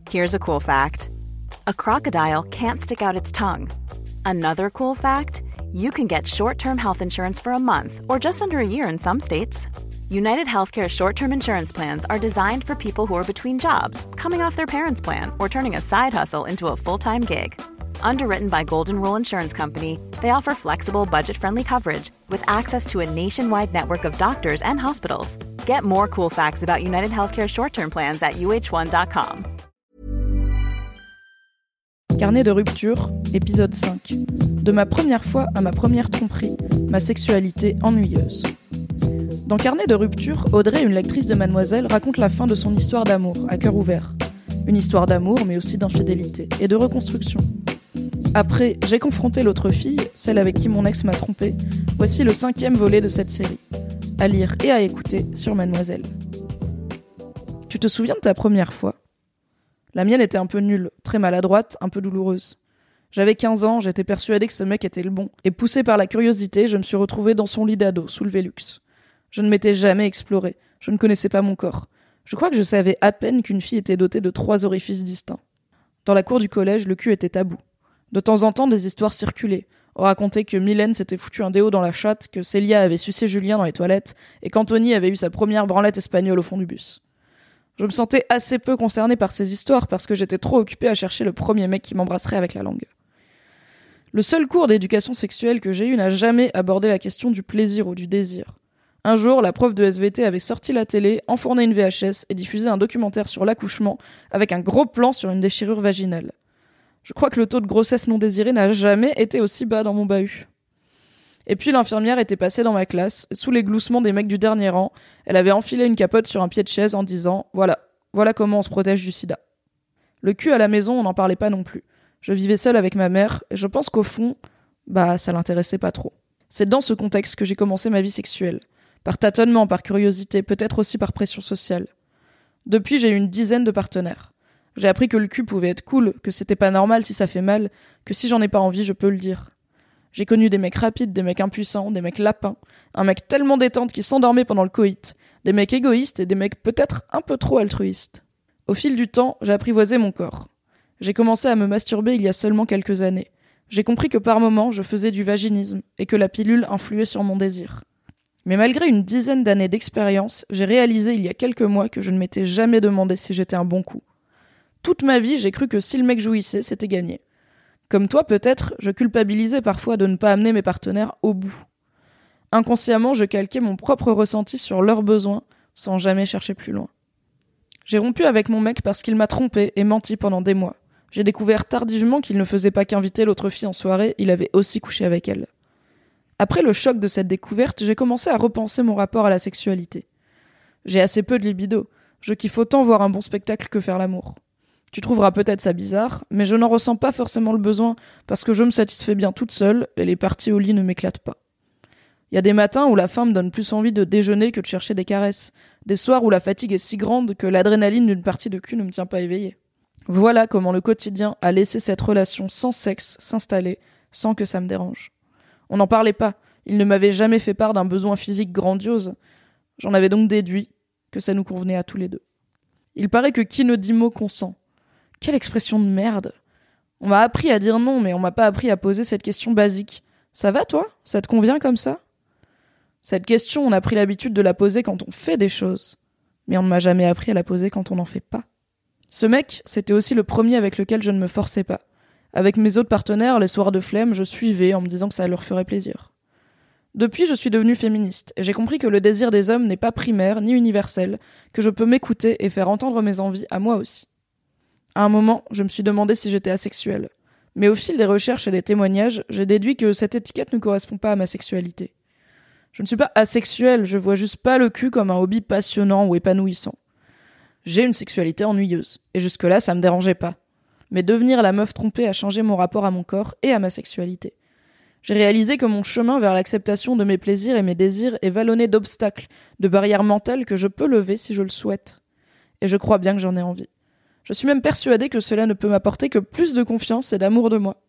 Here's a cool fact. A crocodile can't stick out its tongue. Another cool fact, you can get short-term health insurance for a month or just under a year in some states. United Healthcare short-term insurance plans are designed for people who are between jobs, coming off their parents' plan, or turning a side hustle into a full-time gig. Underwritten by Golden Rule Insurance Company, they offer flexible, budget-friendly coverage with access to a nationwide network of doctors and hospitals. Get more cool facts about United Healthcare short-term plans at uh1.com. Carnet de rupture, épisode 5. De ma première fois à ma première tromperie, ma sexualité ennuyeuse. Dans Carnet de rupture, Audrey, une lectrice de Mademoiselle, raconte la fin de son histoire d'amour, à cœur ouvert. Une histoire d'amour, mais aussi d'infidélité, et de reconstruction. Après, j'ai confronté l'autre fille, celle avec qui mon ex m'a trompé. Voici le 5e volet de cette série. À lire et à écouter sur Mademoiselle. Tu te souviens de ta première fois ? La mienne était un peu nulle, très maladroite, un peu douloureuse. J'avais 15 ans, j'étais persuadée que ce mec était le bon, et poussée par la curiosité, je me suis retrouvée dans son lit d'ado, sous le Velux. Je ne m'étais jamais explorée, je ne connaissais pas mon corps. Je crois que je savais à peine qu'une fille était dotée de 3 orifices distincts. Dans la cour du collège, le cul était tabou. De temps en temps, des histoires circulaient. On racontait que Mylène s'était foutu un déo dans la chatte, que Célia avait sucé Julien dans les toilettes, et qu'Anthony avait eu sa première branlette espagnole au fond du bus. Je me sentais assez peu concernée par ces histoires parce que j'étais trop occupée à chercher le premier mec qui m'embrasserait avec la langue. Le seul cours d'éducation sexuelle que j'ai eu n'a jamais abordé la question du plaisir ou du désir. Un jour, la prof de SVT avait sorti la télé, enfourné une VHS et diffusé un documentaire sur l'accouchement avec un gros plan sur une déchirure vaginale. Je crois que le taux de grossesse non désirée n'a jamais été aussi bas dans mon bahut. Et puis l'infirmière était passée dans ma classe, sous les gloussements des mecs du dernier rang, elle avait enfilé une capote sur un pied de chaise en disant « Voilà comment on se protège du sida ». Le cul à la maison, on n'en parlait pas non plus. Je vivais seule avec ma mère, et je pense qu'au fond, ça l'intéressait pas trop. C'est dans ce contexte que j'ai commencé ma vie sexuelle. Par tâtonnement, par curiosité, peut-être aussi par pression sociale. Depuis, j'ai eu une 10aine de partenaires. J'ai appris que le cul pouvait être cool, que c'était pas normal si ça fait mal, que si j'en ai pas envie, je peux le dire. J'ai connu des mecs rapides, des mecs impuissants, des mecs lapins, un mec tellement détente qui s'endormait pendant le coït, des mecs égoïstes et des mecs peut-être un peu trop altruistes. Au fil du temps, j'ai apprivoisé mon corps. J'ai commencé à me masturber il y a seulement quelques années. J'ai compris que par moments, je faisais du vaginisme et que la pilule influait sur mon désir. Mais malgré une 10aine d'années d'expérience, j'ai réalisé il y a quelques mois que je ne m'étais jamais demandé si j'étais un bon coup. Toute ma vie, j'ai cru que si le mec jouissait, c'était gagné. Comme toi, peut-être, je culpabilisais parfois de ne pas amener mes partenaires au bout. Inconsciemment, je calquais mon propre ressenti sur leurs besoins, sans jamais chercher plus loin. J'ai rompu avec mon mec parce qu'il m'a trompé et menti pendant des mois. J'ai découvert tardivement qu'il ne faisait pas qu'inviter l'autre fille en soirée, il avait aussi couché avec elle. Après le choc de cette découverte, j'ai commencé à repenser mon rapport à la sexualité. J'ai assez peu de libido. Je kiffe autant voir un bon spectacle que faire l'amour. Tu trouveras peut-être ça bizarre, mais je n'en ressens pas forcément le besoin parce que je me satisfais bien toute seule et les parties au lit ne m'éclatent pas. Il y a des matins où la faim me donne plus envie de déjeuner que de chercher des caresses. Des soirs où la fatigue est si grande que l'adrénaline d'une partie de cul ne me tient pas éveillée. Voilà comment le quotidien a laissé cette relation sans sexe s'installer sans que ça me dérange. On n'en parlait pas, il ne m'avait jamais fait part d'un besoin physique grandiose. J'en avais donc déduit que ça nous convenait à tous les deux. Il paraît que qui ne dit mot consent. Quelle expression de merde. On m'a appris à dire non, mais on m'a pas appris à poser cette question basique. Ça va, toi ? Ça te convient comme ça ? Cette question, on a pris l'habitude de la poser quand on fait des choses. Mais on ne m'a jamais appris à la poser quand on n'en fait pas. Ce mec, c'était aussi le premier avec lequel je ne me forçais pas. Avec mes autres partenaires, les soirs de flemme, je suivais en me disant que ça leur ferait plaisir. Depuis, je suis devenue féministe, et j'ai compris que le désir des hommes n'est pas primaire ni universel, que je peux m'écouter et faire entendre mes envies à moi aussi. À un moment, je me suis demandé si j'étais asexuelle. Mais au fil des recherches et des témoignages, j'ai déduit que cette étiquette ne correspond pas à ma sexualité. Je ne suis pas asexuelle, je vois juste pas le cul comme un hobby passionnant ou épanouissant. J'ai une sexualité ennuyeuse, et jusque-là, ça me dérangeait pas. Mais devenir la meuf trompée a changé mon rapport à mon corps et à ma sexualité. J'ai réalisé que mon chemin vers l'acceptation de mes plaisirs et mes désirs est vallonné d'obstacles, de barrières mentales que je peux lever si je le souhaite. Et je crois bien que j'en ai envie. Je suis même persuadée que cela ne peut m'apporter que plus de confiance et d'amour de moi.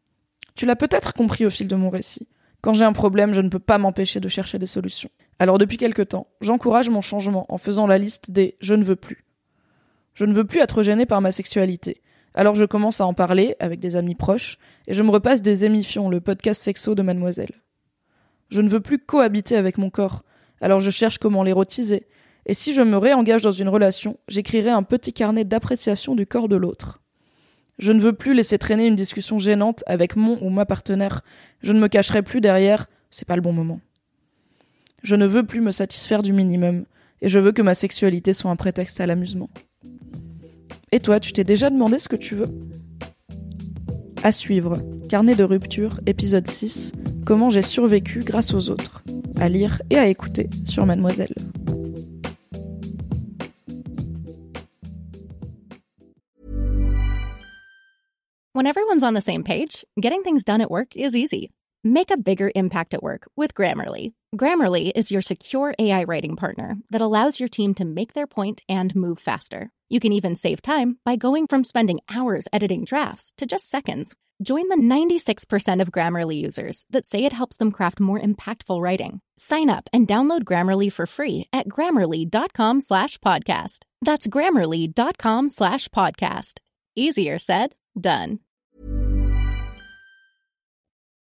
Tu l'as peut-être compris au fil de mon récit. Quand j'ai un problème, je ne peux pas m'empêcher de chercher des solutions. Alors depuis quelque temps, j'encourage mon changement en faisant la liste des « je ne veux plus ». Je ne veux plus être gênée par ma sexualité. Alors je commence à en parler avec des amis proches et je me repasse des émissions, le podcast sexo de Mademoiselle. Je ne veux plus cohabiter avec mon corps, alors je cherche comment l'érotiser. Et si je me réengage dans une relation, j'écrirai un petit carnet d'appréciation du corps de l'autre. Je ne veux plus laisser traîner une discussion gênante avec mon ou ma partenaire. Je ne me cacherai plus derrière « c'est pas le bon moment ». Je ne veux plus me satisfaire du minimum, et je veux que ma sexualité soit un prétexte à l'amusement. Et toi, tu t'es déjà demandé ce que tu veux ? À suivre, Carnet de rupture, épisode 6, Comment j'ai survécu grâce aux autres. À lire et à écouter sur Mademoiselle. When everyone's on the same page, getting things done at work is easy. Make a bigger impact at work with Grammarly. Grammarly is your secure AI writing partner that allows your team to make their point and move faster. You can even save time by going from spending hours editing drafts to just seconds. Join the 96% of Grammarly users that say it helps them craft more impactful writing. Sign up and download Grammarly for free at Grammarly.com/podcast. That's Grammarly.com/podcast. Easier said, done.